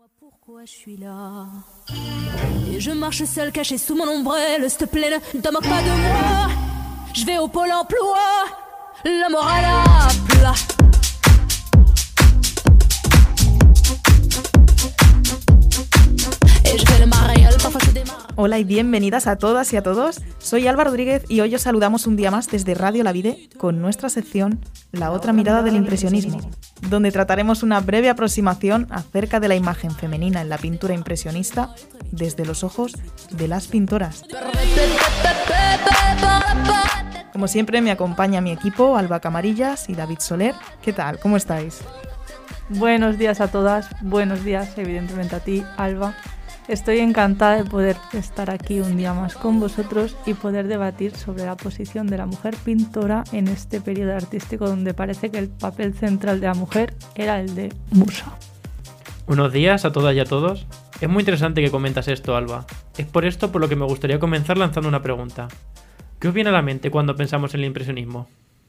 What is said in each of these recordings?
Pourquoi je suis là? Et je marche seul caché sous mon ombrelle. S'il te plaît, ne te moque pas de moi. Je vais au pôle emploi. La morale à plat. Hola y bienvenidas a todas y a todos. Soy Alba Rodríguez y hoy os saludamos un día más desde Radio La Vide con nuestra sección La otra mirada del impresionismo, donde trataremos una breve aproximación acerca de la imagen femenina en la pintura impresionista desde los ojos de las pintoras. Como siempre me acompaña mi equipo, Alba Camarillas y David Soler. ¿Qué tal? ¿Cómo estáis? Buenos días a todas, buenos días evidentemente a ti, Alba. Estoy encantada de poder estar aquí un día más con vosotros y poder debatir sobre la posición de la mujer pintora en este periodo artístico donde parece que el papel central de la mujer era el de musa. Buenos días a todas y a todos. Es muy interesante que comentas esto, Alba. Es por esto por lo que me gustaría comenzar lanzando una pregunta. ¿Qué os viene a la mente cuando pensamos en el impresionismo?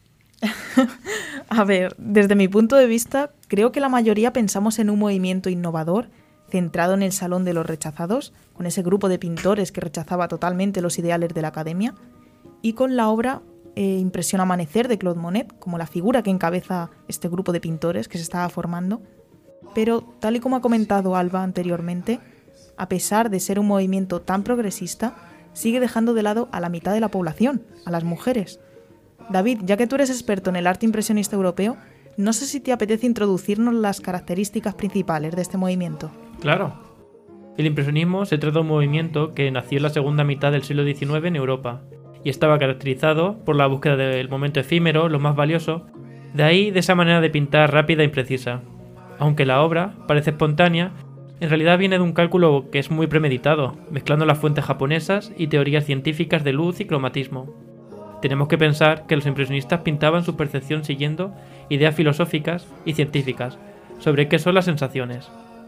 A ver, desde mi punto de vista, creo que la mayoría pensamos en un movimiento innovador centrado en el Salón de los Rechazados, con ese grupo de pintores que rechazaba totalmente los ideales de la academia, y con la obra Impresión Amanecer de Claude Monet, como la figura que encabeza este grupo de pintores que se estaba formando. Pero, tal y como ha comentado Alba anteriormente, a pesar de ser un movimiento tan progresista, sigue dejando de lado a la mitad de la población, a las mujeres. David, ya que tú eres experto en el arte impresionista europeo, no sé si te apetece introducirnos las características principales de este movimiento. Claro. El impresionismo se trata de un movimiento que nació en la segunda mitad del siglo XIX en Europa y estaba caracterizado por la búsqueda del momento efímero, lo más valioso, de esa manera de pintar rápida e imprecisa. Aunque la obra parece espontánea, en realidad viene de un cálculo que es muy premeditado, mezclando las fuentes japonesas y teorías científicas de luz y cromatismo. Tenemos que pensar que los impresionistas pintaban su percepción siguiendo ideas filosóficas y científicas sobre qué son las sensaciones.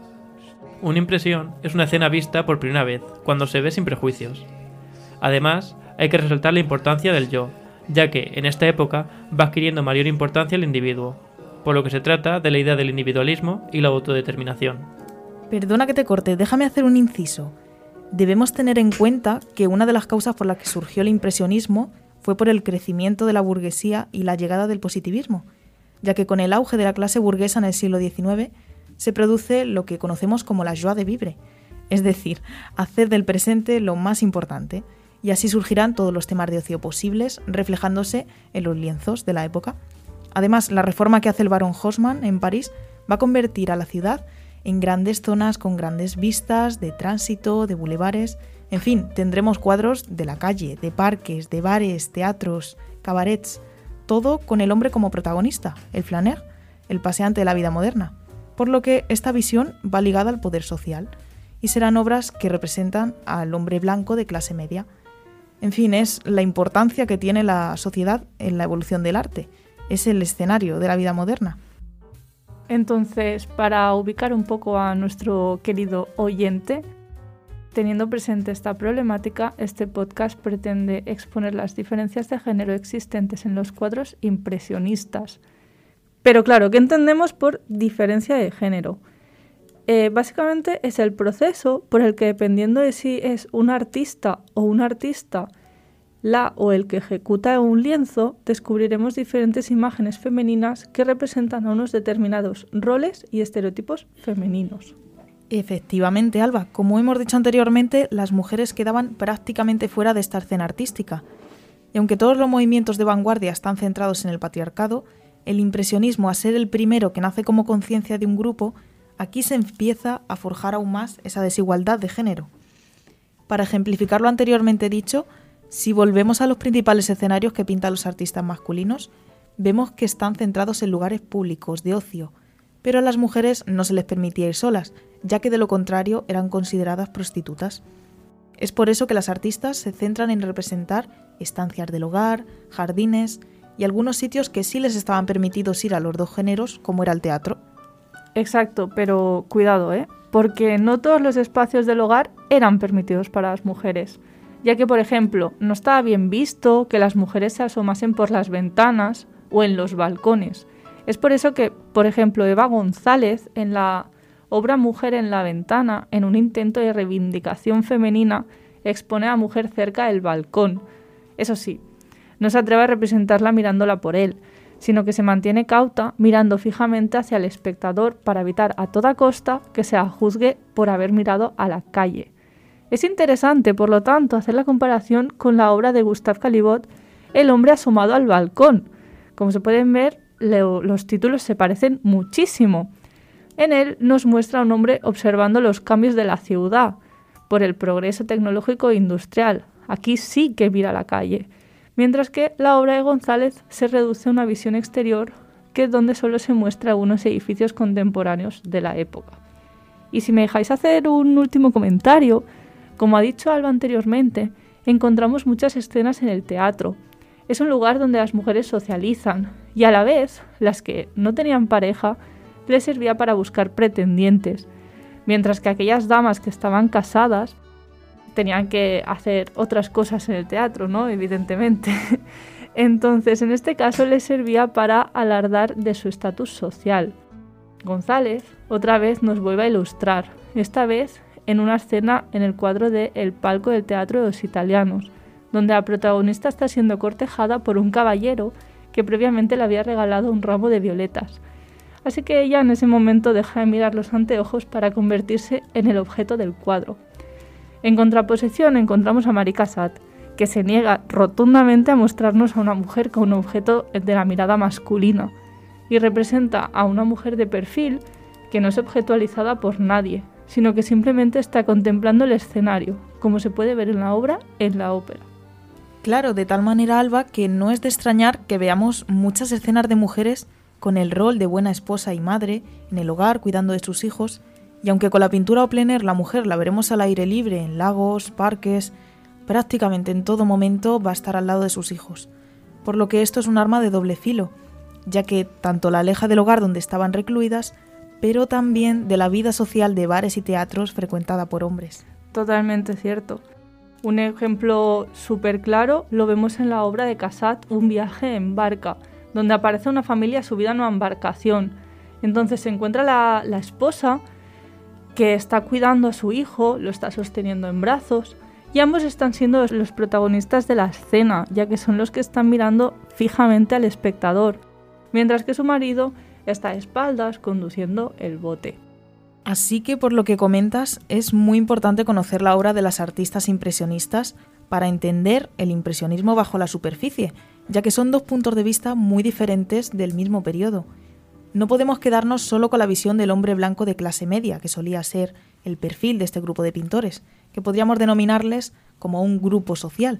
Una impresión es una escena vista por primera vez, cuando se ve sin prejuicios. Además, hay que resaltar la importancia del yo, ya que en esta época va adquiriendo mayor importancia el individuo, por lo que se trata de la idea del individualismo y la autodeterminación. Perdona que te corte, déjame hacer un inciso. Debemos tener en cuenta que una de las causas por las que surgió el impresionismo fue por el crecimiento de la burguesía y la llegada del positivismo, ya que con el auge de la clase burguesa en el siglo XIX se produce lo que conocemos como la joie de vivre, es decir, hacer del presente lo más importante, y así surgirán todos los temas de ocio posibles, reflejándose en los lienzos de la época. Además, la reforma que hace el barón Haussmann en París va a convertir a la ciudad en grandes zonas con grandes vistas, de tránsito, de bulevares. En fin, tendremos cuadros de la calle, de parques, de bares, teatros, cabarets, todo con el hombre como protagonista, el flâneur, el paseante de la vida moderna. Por lo que esta visión va ligada al poder social y serán obras que representan al hombre blanco de clase media. En fin, es la importancia que tiene la sociedad en la evolución del arte. Es el escenario de la vida moderna. Entonces, para ubicar un poco a nuestro querido oyente, teniendo presente esta problemática, este podcast pretende exponer las diferencias de género existentes en los cuadros impresionistas. Pero claro, ¿qué entendemos por diferencia de género? Básicamente es el proceso por el que, dependiendo de si es un artista o un artista la o el que ejecuta un lienzo, descubriremos diferentes imágenes femeninas que representan a unos determinados roles y estereotipos femeninos. Efectivamente, Alba, como hemos dicho anteriormente, las mujeres quedaban prácticamente fuera de esta escena artística. Y aunque todos los movimientos de vanguardia están centrados en el patriarcado, el impresionismo, a ser el primero que nace como conciencia de un grupo, aquí se empieza a forjar aún más esa desigualdad de género. Para ejemplificar lo anteriormente dicho, si volvemos a los principales escenarios que pintan los artistas masculinos, vemos que están centrados en lugares públicos, de ocio, pero a las mujeres no se les permitía ir solas, ya que de lo contrario eran consideradas prostitutas. Es por eso que las artistas se centran en representar estancias del hogar, jardines y algunos sitios que sí les estaban permitidos ir a los dos géneros, como era el teatro. Exacto, pero cuidado, porque no todos los espacios del hogar eran permitidos para las mujeres, ya que, por ejemplo, no estaba bien visto que las mujeres se asomasen por las ventanas o en los balcones. Es por eso que, por ejemplo, Eva González, en la obra Mujer en la ventana, en un intento de reivindicación femenina, expone a la mujer cerca del balcón. Eso sí, no se atreve a representarla mirándola por él, sino que se mantiene cauta mirando fijamente hacia el espectador para evitar a toda costa que se la juzgue por haber mirado a la calle. Es interesante, por lo tanto, hacer la comparación con la obra de Gustave Caillebotte, El hombre asomado al balcón. Como se pueden ver, los títulos se parecen muchísimo. En él nos muestra a un hombre observando los cambios de la ciudad por el progreso tecnológico e industrial. Aquí sí que mira la calle. Mientras que la obra de González se reduce a una visión exterior, que es donde solo se muestra algunos edificios contemporáneos de la época. Y si me dejáis hacer un último comentario, como ha dicho Alba anteriormente, encontramos muchas escenas en el teatro. Es un lugar donde las mujeres socializan y a la vez las que no tenían pareja les servía para buscar pretendientes, mientras que aquellas damas que estaban casadas tenían que hacer otras cosas en el teatro, ¿no? Evidentemente. Entonces, en este caso les servía para alardar de su estatus social. González otra vez nos vuelve a ilustrar, esta vez en una escena en el cuadro de El palco del Teatro de los Italianos, donde la protagonista está siendo cortejada por un caballero que previamente le había regalado un ramo de violetas. Así que ella en ese momento deja de mirar los anteojos para convertirse en el objeto del cuadro. En contraposición encontramos a Marie Cassatt, que se niega rotundamente a mostrarnos a una mujer como un objeto de la mirada masculina y representa a una mujer de perfil que no es objetualizada por nadie, sino que simplemente está contemplando el escenario, como se puede ver en la obra, en la ópera. Claro, de tal manera, Alba, que no es de extrañar que veamos muchas escenas de mujeres con el rol de buena esposa y madre, en el hogar, cuidando de sus hijos, y aunque con la pintura o plein air la mujer la veremos al aire libre, en lagos, parques, prácticamente en todo momento va a estar al lado de sus hijos. Por lo que esto es un arma de doble filo, ya que tanto la aleja del hogar donde estaban recluidas, pero también de la vida social de bares y teatros frecuentada por hombres. Totalmente cierto. Un ejemplo súper claro lo vemos en la obra de Cassatt, Un viaje en barca, donde aparece una familia subida en una embarcación. Entonces se encuentra la esposa que está cuidando a su hijo, lo está sosteniendo en brazos, y ambos están siendo los protagonistas de la escena, ya que son los que están mirando fijamente al espectador, mientras que su marido está a espaldas conduciendo el bote. Así que, por lo que comentas, es muy importante conocer la obra de las artistas impresionistas para entender el impresionismo bajo la superficie, ya que son dos puntos de vista muy diferentes del mismo periodo. No podemos quedarnos solo con la visión del hombre blanco de clase media, que solía ser el perfil de este grupo de pintores, que podríamos denominarles como un grupo social.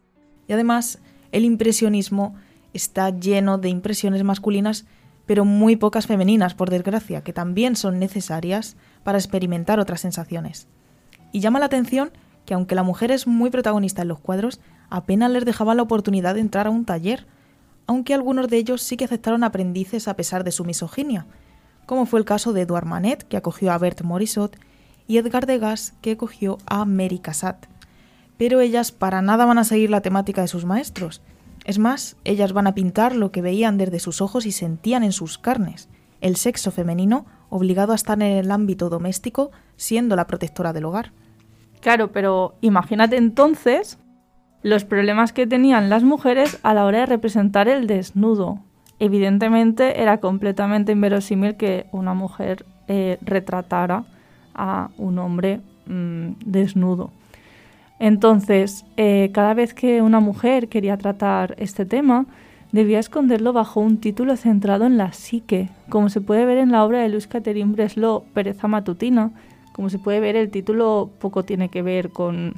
Y además, el impresionismo está lleno de impresiones masculinas, pero muy pocas femeninas, por desgracia, que también son necesarias para experimentar otras sensaciones. Y llama la atención que aunque la mujer es muy protagonista en los cuadros, apenas les dejaban la oportunidad de entrar a un taller, aunque algunos de ellos sí que aceptaron aprendices a pesar de su misoginia, como fue el caso de Edouard Manet, que acogió a Berthe Morisot, y Edgar Degas, que acogió a Marie Cassatt. Pero ellas para nada van a seguir la temática de sus maestros. Es más, ellas van a pintar lo que veían desde sus ojos y sentían en sus carnes, el sexo femenino obligado a estar en el ámbito doméstico, siendo la protectora del hogar. Claro, pero imagínate entonces los problemas que tenían las mujeres a la hora de representar el desnudo. Evidentemente era completamente inverosímil que una mujer retratara a un hombre desnudo. Entonces, cada vez que una mujer quería tratar este tema, debía esconderlo bajo un título centrado en la psique, como se puede ver en la obra de Louise-Catherine Breslau, Pereza matutina. Como se puede ver, el título poco tiene que ver con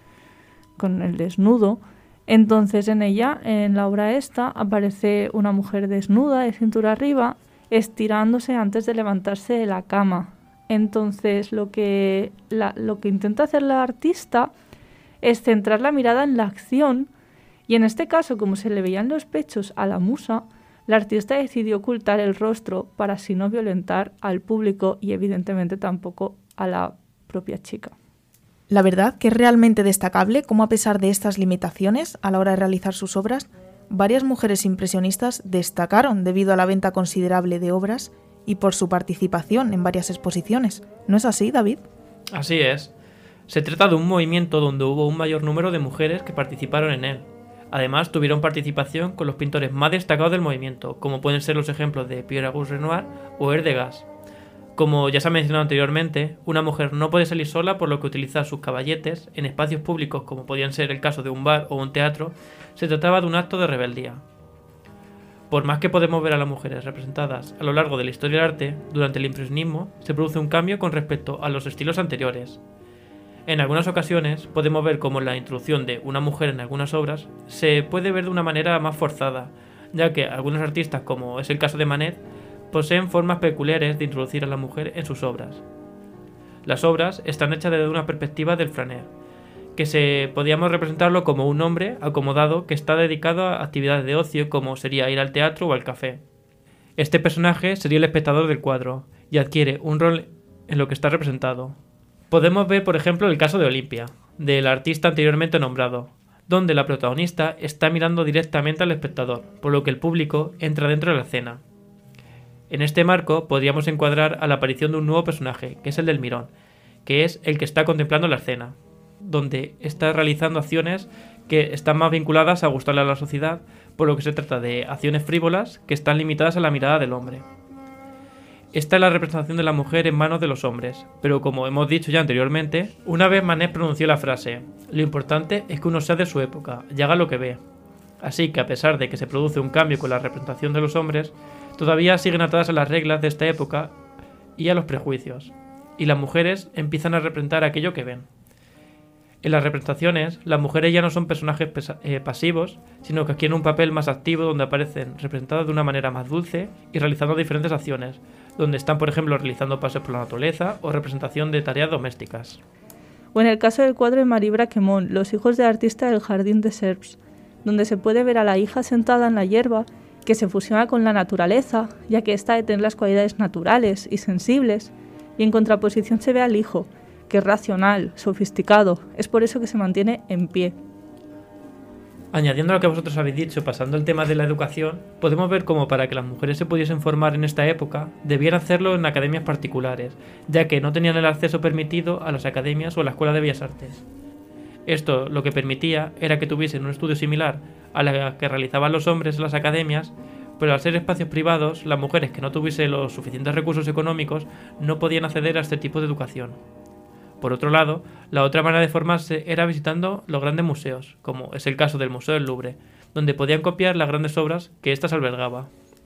el desnudo. Entonces, en ella, en la obra esta, aparece una mujer desnuda, de cintura arriba, estirándose antes de levantarse de la cama. Entonces, lo que intenta hacer la artista es centrar la mirada en la acción, y en este caso, como se le veían los pechos a la musa, la artista decidió ocultar el rostro para así no violentar al público y evidentemente tampoco a la propia chica. La verdad que es realmente destacable cómo, a pesar de estas limitaciones a la hora de realizar sus obras, varias mujeres impresionistas destacaron debido a la venta considerable de obras y por su participación en varias exposiciones. ¿No es así, David? Así es. Se trata de un movimiento donde hubo un mayor número de mujeres que participaron en él. Además, tuvieron participación con los pintores más destacados del movimiento, como pueden ser los ejemplos de Pierre-Auguste Renoir o Degas. Como ya se ha mencionado anteriormente, una mujer no puede salir sola, por lo que utilizar sus caballetes en espacios públicos, como podían ser el caso de un bar o un teatro, se trataba de un acto de rebeldía. Por más que podemos ver a las mujeres representadas a lo largo de la historia del arte, durante el impresionismo se produce un cambio con respecto a los estilos anteriores. En algunas ocasiones podemos ver cómo la introducción de una mujer en algunas obras se puede ver de una manera más forzada, ya que algunos artistas, como es el caso de Manet, poseen formas peculiares de introducir a la mujer en sus obras. Las obras están hechas desde una perspectiva del flaneur, que podríamos representarlo como un hombre acomodado que está dedicado a actividades de ocio, como sería ir al teatro o al café. Este personaje sería el espectador del cuadro y adquiere un rol en lo que está representado. Podemos ver, por ejemplo, el caso de Olimpia, del artista anteriormente nombrado, donde la protagonista está mirando directamente al espectador, por lo que el público entra dentro de la escena. En este marco podríamos encuadrar a la aparición de un nuevo personaje, que es el del mirón, que es el que está contemplando la escena, donde está realizando acciones que están más vinculadas a gustarle a la sociedad, por lo que se trata de acciones frívolas que están limitadas a la mirada del hombre. Esta es la representación de la mujer en manos de los hombres, pero como hemos dicho ya anteriormente, una vez Manet pronunció la frase: lo importante es que uno sea de su época y haga lo que ve. Así que a pesar de que se produce un cambio con la representación de los hombres, todavía siguen atadas a las reglas de esta época y a los prejuicios, y las mujeres empiezan a representar aquello que ven. En las representaciones, las mujeres ya no son personajes pasivos, sino que adquieren un papel más activo, donde aparecen representadas de una manera más dulce y realizando diferentes acciones, donde están, por ejemplo, realizando paseos por la naturaleza o representación de tareas domésticas. O en el caso del cuadro de Marie Braquemont, Los hijos del artista del jardín de Serps, donde se puede ver a la hija sentada en la hierba, que se fusiona con la naturaleza, ya que ésta de tener las cualidades naturales y sensibles, y en contraposición se ve al hijo, que es racional, sofisticado. Es por eso que se mantiene en pie. Añadiendo a lo que vosotros habéis dicho, pasando el tema de la educación, podemos ver cómo para que las mujeres se pudiesen formar en esta época, debían hacerlo en academias particulares, ya que no tenían el acceso permitido a las academias o a la Escuela de Bellas Artes. Esto lo que permitía era que tuviesen un estudio similar a la que realizaban los hombres en las academias, pero al ser espacios privados, las mujeres que no tuviesen los suficientes recursos económicos no podían acceder a este tipo de educación. Por otro lado, la otra manera de formarse era visitando los grandes museos, como es el caso del Museo del Louvre, donde podían copiar las grandes obras que éstas albergaba.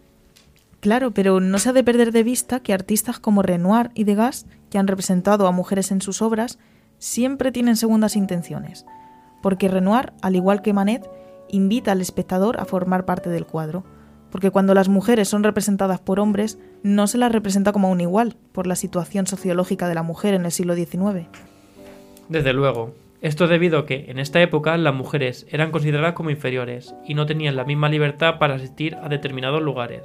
Claro, pero no se ha de perder de vista que artistas como Renoir y Degas, que han representado a mujeres en sus obras, siempre tienen segundas intenciones, porque Renoir, al igual que Manet, invita al espectador a formar parte del cuadro, porque cuando las mujeres son representadas por hombres, no se las representa como un igual, por la situación sociológica de la mujer en el siglo XIX. Desde luego, esto debido a que en esta época las mujeres eran consideradas como inferiores y no tenían la misma libertad para asistir a determinados lugares.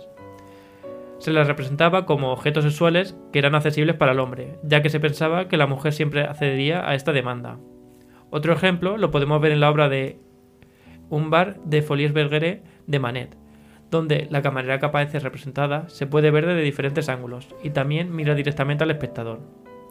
Se las representaba como objetos sexuales que eran accesibles para el hombre, ya que se pensaba que la mujer siempre accedería a esta demanda. Otro ejemplo lo podemos ver en la obra de Un bar de Folies Bergeret de Manet, donde la camarera que aparece representada se puede ver desde diferentes ángulos y también mira directamente al espectador.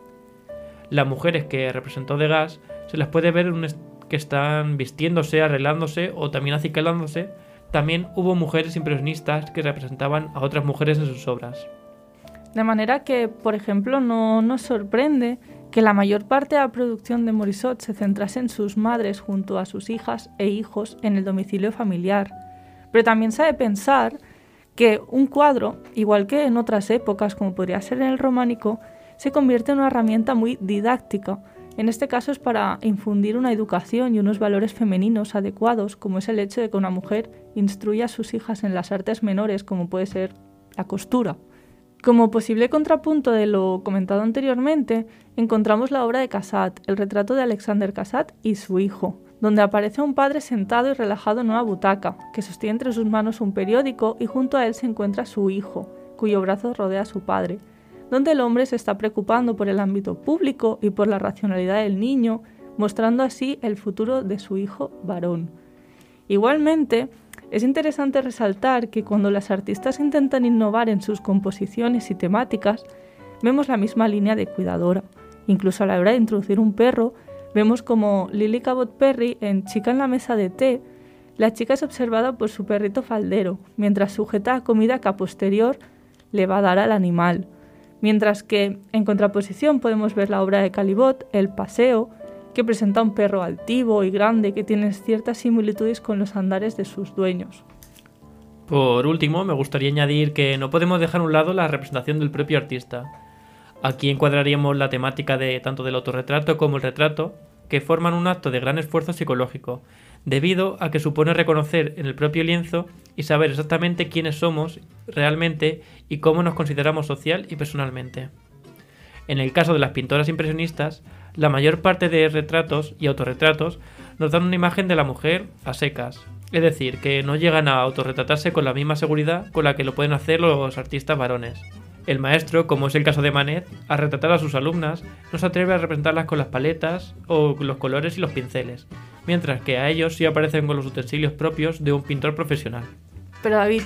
Las mujeres que representó Degas se las puede ver que están vistiéndose, arreglándose o también acicalándose. También hubo mujeres impresionistas que representaban a otras mujeres en sus obras. De manera que, por ejemplo, no nos sorprende que la mayor parte de la producción de Morisot se centrase en sus madres junto a sus hijas e hijos en el domicilio familiar. Pero también se ha de pensar que un cuadro, igual que en otras épocas, como podría ser en el románico, se convierte en una herramienta muy didáctica. En este caso es para infundir una educación y unos valores femeninos adecuados, como es el hecho de que una mujer instruya a sus hijas en las artes menores, como puede ser la costura. Como posible contrapunto de lo comentado anteriormente, encontramos la obra de Cassatt, el retrato de Alexander Cassatt y su hijo, donde aparece un padre sentado y relajado en una butaca, que sostiene entre sus manos un periódico y junto a él se encuentra su hijo, cuyo brazo rodea a su padre, donde el hombre se está preocupando por el ámbito público y por la racionalidad del niño, mostrando así el futuro de su hijo varón. Igualmente, Es interesante resaltar que cuando las artistas intentan innovar en sus composiciones y temáticas, vemos la misma línea de cuidadora. Incluso a la hora de introducir un perro, vemos como Lily Cabot Perry en Chica en la mesa de té, la chica es observada por su perrito faldero, mientras sujeta comida que a posterior le va a dar al animal. Mientras que, en contraposición, podemos ver la obra de Caillebotte, El paseo, que presenta un perro altivo y grande que tiene ciertas similitudes con los andares de sus dueños. Por último, me gustaría añadir que no podemos dejar a un lado la representación del propio artista. Aquí encuadraríamos la temática de tanto del autorretrato como el retrato, que forman un acto de gran esfuerzo psicológico, debido a que supone reconocer en el propio lienzo y saber exactamente quiénes somos realmente y cómo nos consideramos social y personalmente. En el caso de las pintoras impresionistas, la mayor parte de retratos y autorretratos nos dan una imagen de la mujer a secas, es decir, que no llegan a autorretratarse con la misma seguridad con la que lo pueden hacer los artistas varones. El maestro, como es el caso de Manet, al retratar a sus alumnas, no se atreve a representarlas con las paletas o los colores y los pinceles, mientras que a ellos sí aparecen con los utensilios propios de un pintor profesional. Pero David,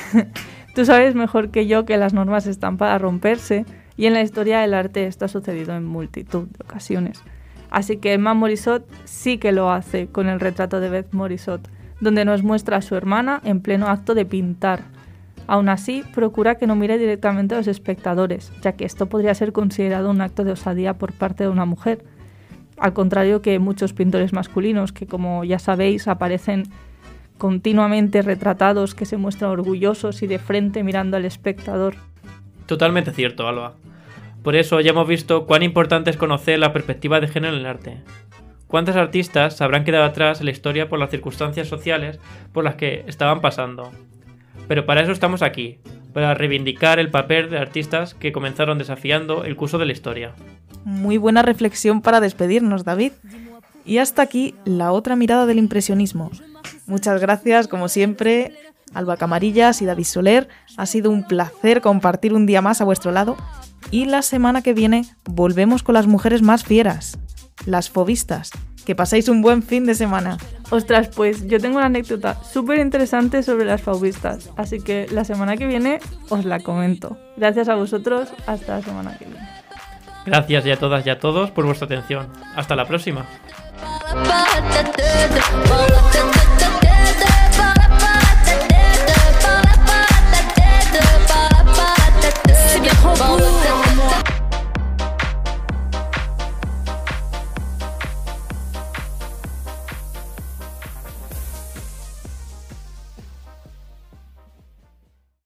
tú sabes mejor que yo que las normas están para romperse y en la historia del arte esto ha sucedido en multitud de ocasiones. Así que Emma Morisot sí que lo hace con el retrato de Beth Morisot, donde nos muestra a su hermana en pleno acto de pintar. Aún así, procura que no mire directamente a los espectadores, ya que esto podría ser considerado un acto de osadía por parte de una mujer. Al contrario que muchos pintores masculinos, que como ya sabéis, aparecen continuamente retratados, que se muestran orgullosos y de frente mirando al espectador. Totalmente cierto, Alba. Por eso ya hemos visto cuán importante es conocer la perspectiva de género en el arte. ¿Cuántos artistas se habrán quedado atrás en la historia por las circunstancias sociales por las que estaban pasando? Pero para eso estamos aquí, para reivindicar el papel de artistas que comenzaron desafiando el curso de la historia. Muy buena reflexión para despedirnos, David. Y hasta aquí la otra mirada del impresionismo. Muchas gracias, como siempre, Alba Camarillas y David Soler. Ha sido un placer compartir un día más a vuestro lado. Y la semana que viene volvemos con las mujeres más fieras, las fobistas. Que paséis un buen fin de semana. Ostras, pues yo tengo una anécdota súper interesante sobre las fauvistas, así que la semana que viene os la comento. Gracias a vosotros, hasta la semana que viene. Gracias a todas y a todos por vuestra atención. Hasta la próxima.